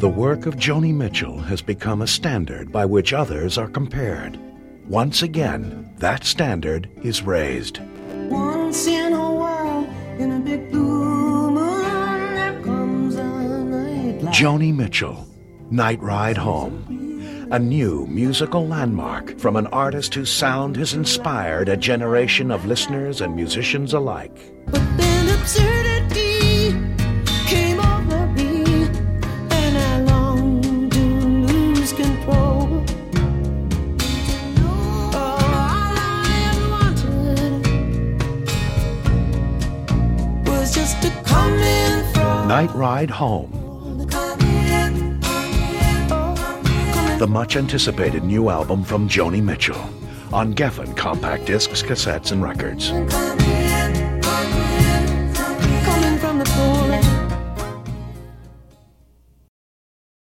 The work of Joni Mitchell has become a standard by which others are compared. Once again, that standard is raised. Once in a while, in a big blue moon, there comes a night like Joni Mitchell, Night Ride Home. A new musical landmark from an artist whose sound has inspired a generation of listeners and musicians alike. But then absurdity came over me, and I longed to lose control. Oh, all I wanted was just to come in from Night Ride Home, the much-anticipated new album from Joni Mitchell, on Geffen compact discs, cassettes, and records.